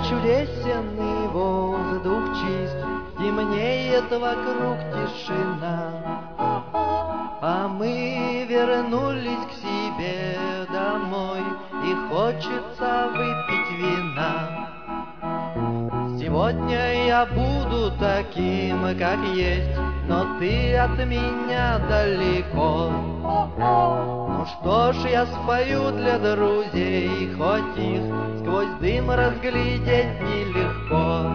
чудесен и воздух чист, темнеет вокруг тишина. А мы вернулись к себе домой, и хочется выпить вина. Сегодня я буду таким, как есть, но ты от меня далеко. Ну что ж, я спою для друзей, хоть их сквозь дым разглядеть нелегко.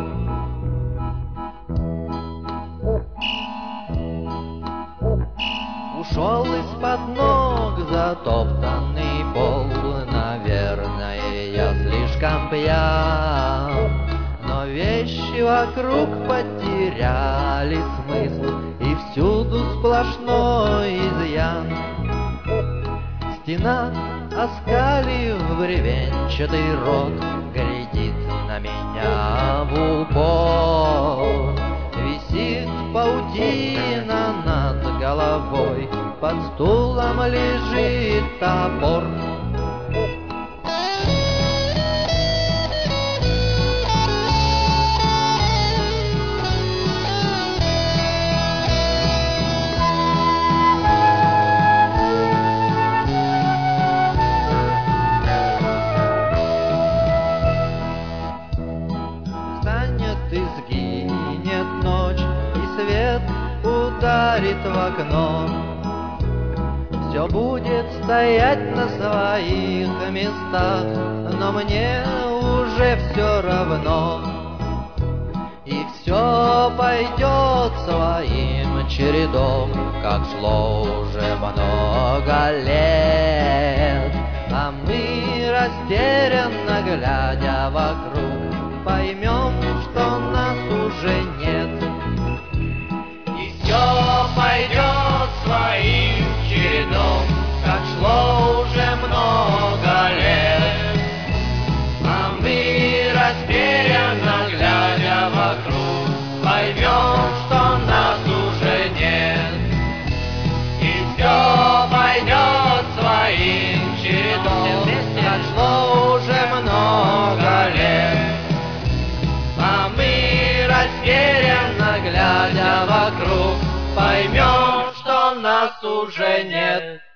Ушел из-под ног затоптанный пол, наверное, я слишком пьян. Но вещи вокруг потеряли смысл, и всюду сплошной изъян. Стена, оскалив бревенчатый рот, глядит на меня в упор. Висит паутина над головой, под стулом лежит топор. И сгинет ночь, и свет ударит в окно. Все будет стоять на своих местах, но мне уже все равно. И все пойдет своим чередом, как шло уже много лет. А мы, растерянно глядя вокруг, поймем, что нас уже нет. И все пойдет своим чередом, как шло уже много лет. А мы, растерянно глядя вокруг, поймем, что нас уже нет. И все пойдет своим чередом, как шло уже много лет. Растерянно глядя вокруг, поймем, что нас уже нет.